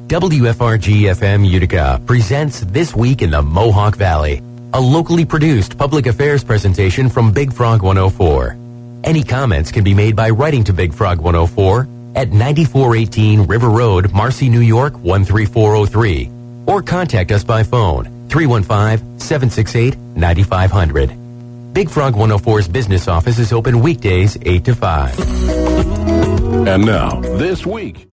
WFRG-FM Utica presents This Week in the Mohawk Valley, a locally produced public affairs presentation from Big Frog 104. Any comments can be made by writing to Big Frog 104 at 9418 River Road, Marcy, New York 13403, or contact us by phone 315-768-9500. Big Frog 104's business office is open weekdays 8 to 5. And now, This Week.